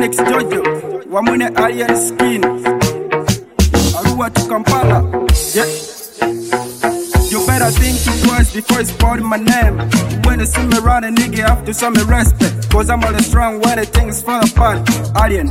Alex Jojo, Wamune Alien Skin, Arua to Kampala. Yeah. You better think twice before you spell my name. When you see me around a nigga, have to show me respect. Cause I'm all strong when the things fall apart. Alien.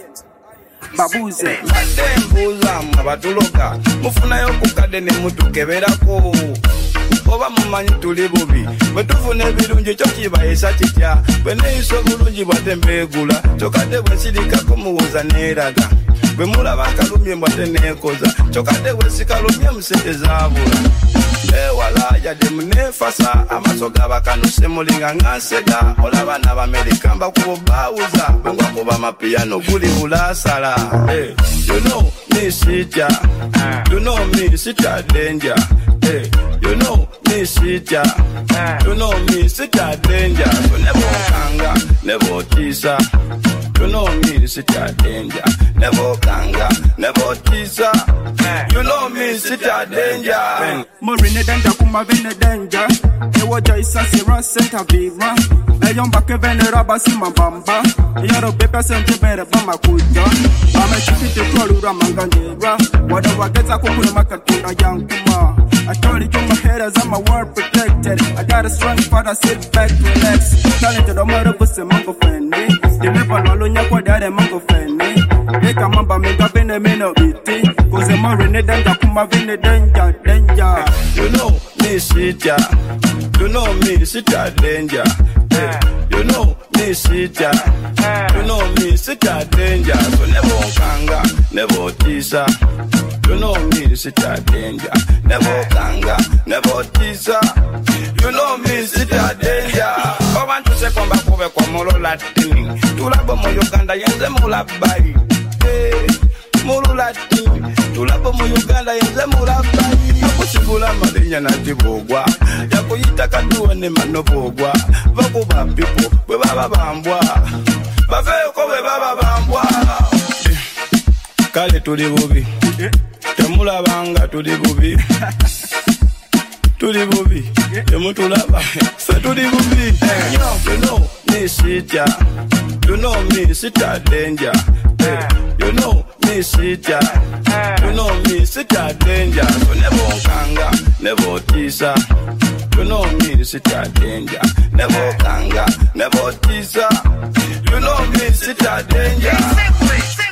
Babuze. Mbuza mabatuloka. Mufuna yokukade ne mutu keberako. Oba mumanyi tuli bubi. Bwetufuna ebirungi kyo kibayisa kitya. Bweneyisa obulungi bwatembeegula. Kyokadde bwensidikako muwuza neeraga. Bwe mulaba akalumye mbwadde neekoza. Kyokadde bwensikalumye musente zaabula. Ewala yadde munefasa. Amaso gabakanuse mulinga ngansega. Olaba n'Abamerika mbakuba baawuza. Bwengwa kuba mapiyano guli bulasala. Hey, you know me sitya. You know me sitya danger. Hey, you know me sitya. You know me sitya danger. So never kanga, never tisa. You know me sitya danger. Never kanga, never tisa. You know me sitya danger. Morine danger kuma vene danger. Ewo jaisa sira senta viva. Eyomba ke vene raba sima bamba. Yaro pepe sente bere bama kuja. Ame chikite twalura manganjira. Wada wageza kukuna makatura yankuma. I told you my head as I'm a word protected. I got a strong father, sit back, relax. Talented on my rubber, say mango fendi. The river no lunya kwa dare mango fendi. Eka mamba mega bene meno biti. Cause I'm a rene danger, kuma vene danger, danger. You know me sitya. You know me sitya danger. You know me sitya. You know me sitya danger. So never kanga, never tisa. You know me sitya danger. Never kanga, never tisa. You know me sitya danger. Abantu se kwamba kube kwa molo latini. Tulabo mu Uganda yenze mulabai. Molo latini. Tulabo mu Uganda yenze mulabai. Yakusigula malinya na tibogwa. Yakuyita kaduwa ne manobogwa. Vakuba pipo we baba bambwa. Bafeko we baba bambwa. Kale tuli bubi. Temulabanga tuli bubi. Tuli bubi. Temutulaba. Fe tuli bubi. You know me sitya. You know me sitya danger. You know me sitya. You know me sitya danger. So never kanga, never tisa. You know me sitya danger. Never kanga, never tisa. You know me sitya danger.